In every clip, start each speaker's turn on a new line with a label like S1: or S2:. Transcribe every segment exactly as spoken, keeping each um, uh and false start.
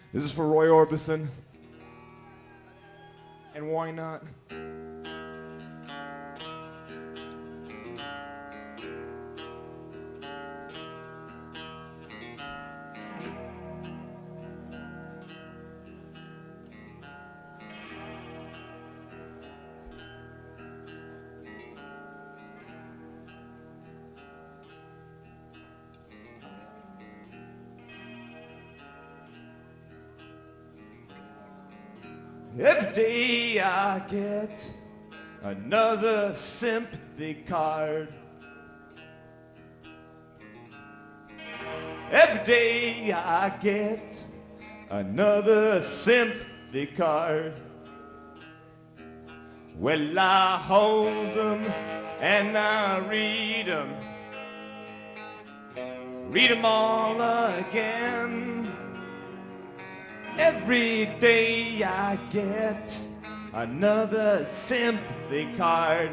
S1: This is for Roy Orbison. And why not? Every day I get another sympathy card. Every day I get another sympathy card. Well, I hold them and I read them, read them all again. Every day I get another sympathy card.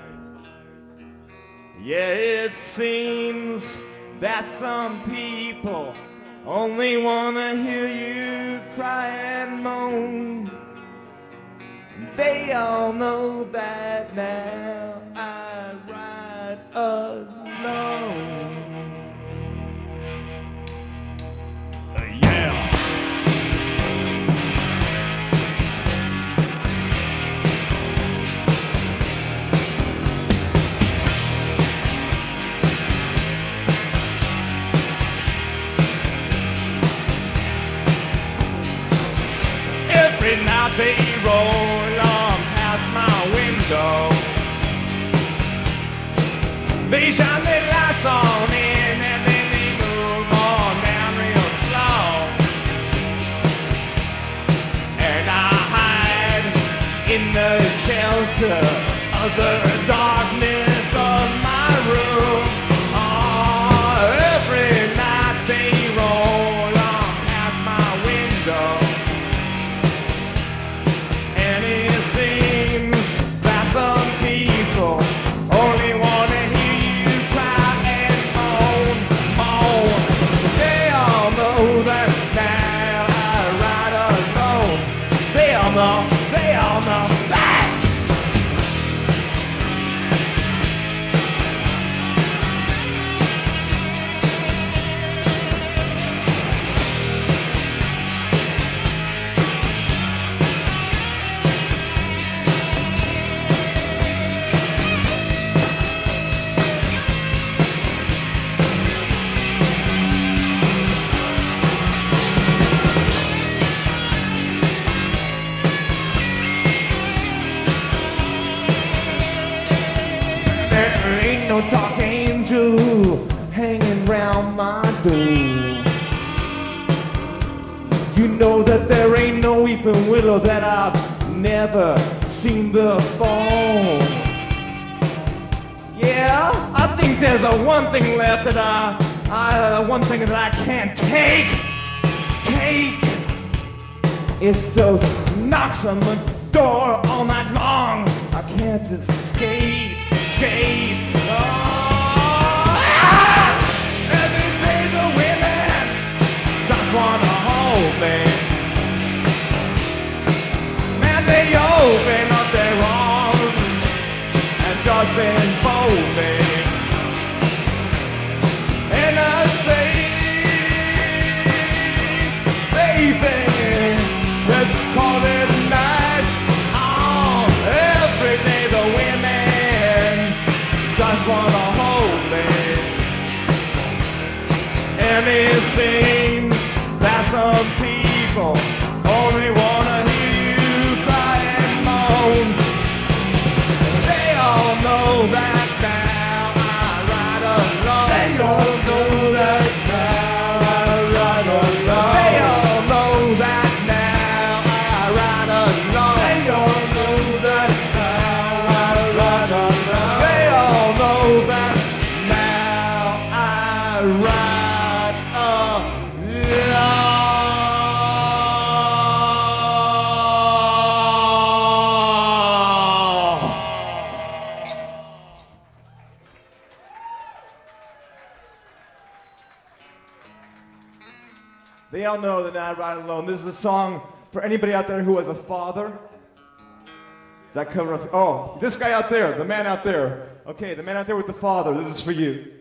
S1: Yeah, it seems that some people only want to hear you cry and moan. They all know that now I ride alone. Uh, yeah. Every night they roll on past my window. They shine their lights on in and then they move on down real slow. And I hide in the shelter of the darkness of my room. Oh, every night they roll on past my window. Some people only want to hear you cry and moan, moan. They all know that now I ride alone. They all know, they all know that. No dark angel hanging round my door. You know that there ain't no weeping willow that I've never seen before. Yeah, I think there's a one thing left that I, I uh, one thing that I can't take, take. It's those knocks on the door all night long. I can't escape, escape. Oh, ah! Every day the women just wanna hold me. Man, they open up their arms and just enfold me. And I say, baby, let's call it a night. Oh, every day the women just wanna hold me. And it seems that some people only wanna hear you cry and moan. They all know that now I ride alone. They all know that now I ride alone. They all know that now I ride alone. They all know that now I ride alone. They all know that now I ride alone. They all know that I ride alone. This is a song for anybody out there who has a father. Does that cover? A, oh, this guy out there, the man out there. Okay, the man out there with the father. This is for you.